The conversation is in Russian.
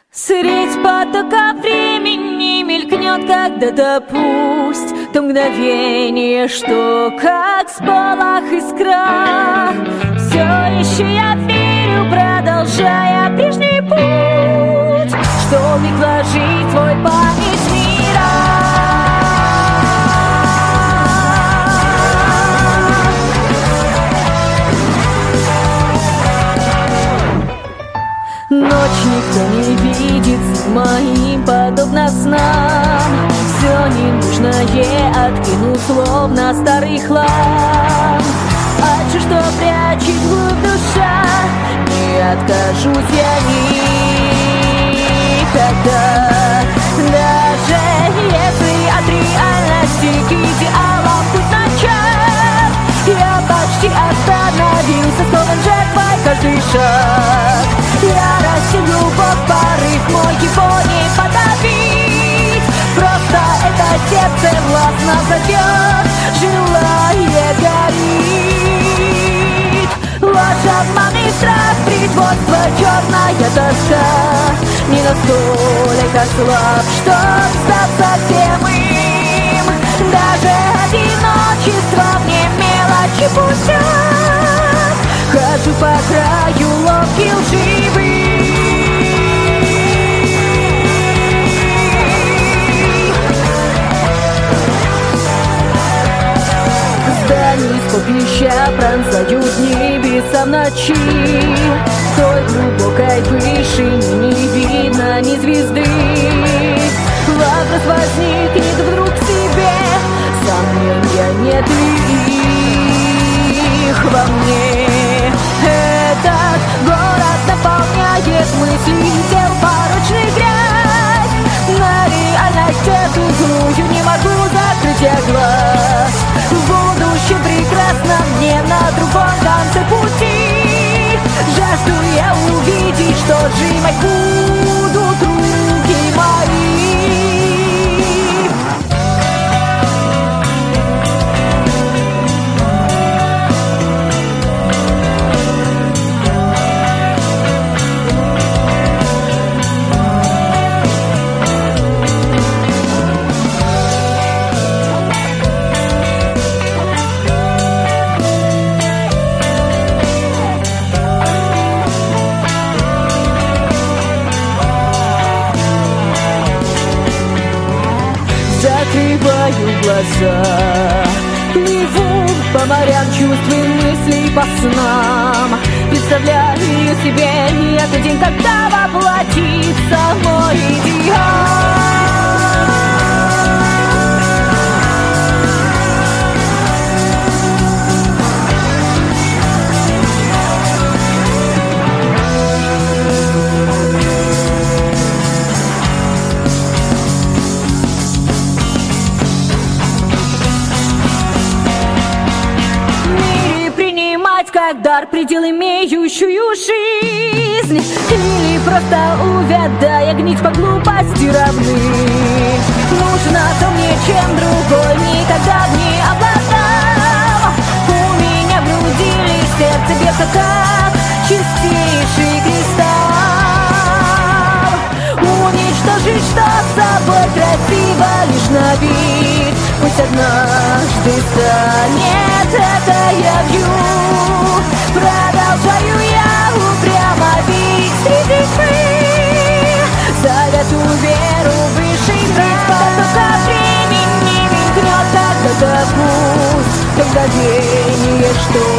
Средь потока времени мелькнет когда-то пусть то мгновение, что как спалах искра. Все еще я верю, продолжая прежний путь, что миг вложить твой память мира. Ночь никто не видит, моим подобно снам. Все ненужное откину, словно старый хлам. От же, что прячет вглубь душа, не откажусь я никогда. Даже если от реальности к идеалам путь начат, я почти остановился, скован жертвой каждый шаг. Ярость и любовь, порыв мой его не подавить. Просто это сердце властно зовет, желание горит. Ложь, обман и страх, притворство, черная тоска. Не настолько слаб, чтоб сдаться всем им. Даже одиночество мне мелочи пустят. Хожу по краю ловки лживых. Здания скопища пронзают небеса в ночи. В той глубокой вышине не видно ни звезды. Вопрос возникнет вдруг в себе, сомнения нет ли их во мне. Этот город наполняет мысли тел порочных грязь. На реальность эту злую не могу закрыть я глаз. В будущем прекрасно мне на другом конце пути. Жажду я увидеть, что сжимать будут руки мои. Закрываю глаза, плыву по морям чувств и мыслей, по снам. Представляю себе этот день, когда воплотится мой идеал. Как дар предел имеющую жизнь, или просто увядая гнить по глупости равны. Нужно то мне, чем другой никогда не обладал. У меня в груди лишь сердце бьется, как чистейший кристалл. Уничтожить, что с собой красиво лишь на вид. Пусть однажды станет, это я вью. Продолжаю я упрямо бить среди тьмы. Завятую веру высший брат. Потока времени мелькнет когда-то пусть. То мгновение, что